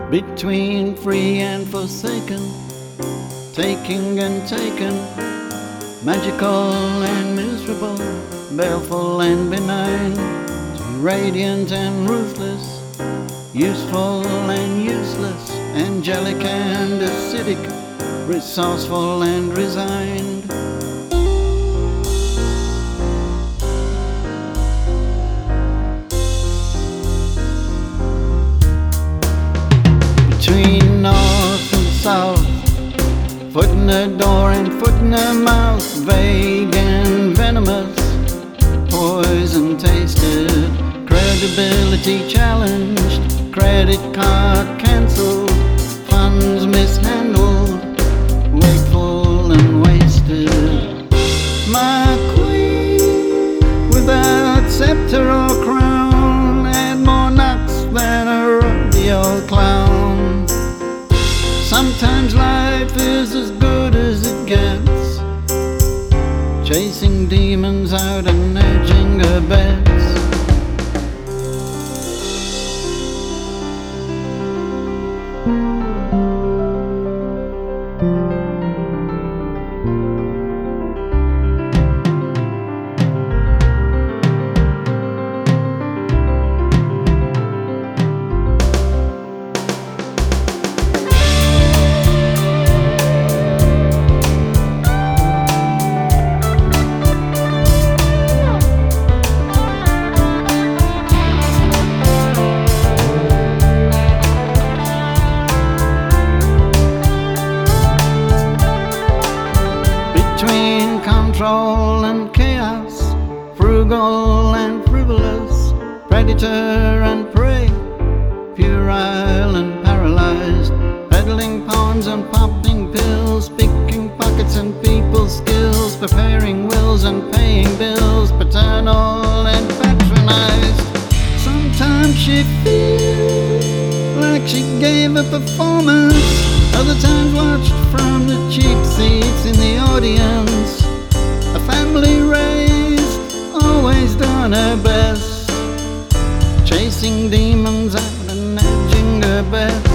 Between free and forsaken, taking and taken, magical and miserable, baleful and benign, radiant and ruthless, useful and useless, angelic and acidic, resourceful and resigned. Between north and south, foot in the door and foot in the mouth, vague and venomous, poison tasted, credibility challenged, credit card cancelled, funds mishandled, wakeful and wasted. My queen, without scepter or crown, had more knocks than a rodeo clown. Sometimes life is as good as it gets, chasing demons out and edging her beds. Between control and chaos, frugal and frivolous, predator and prey, puerile and paralyzed, peddling pawns and popping pills, picking pockets and people's skills, preparing wills and paying bills, paternal and patronized. Sometimes she feels like she gave a performance, other times watched from the cheap seats in the audience. A family raised, always done her best, chasing demons out and edging her best.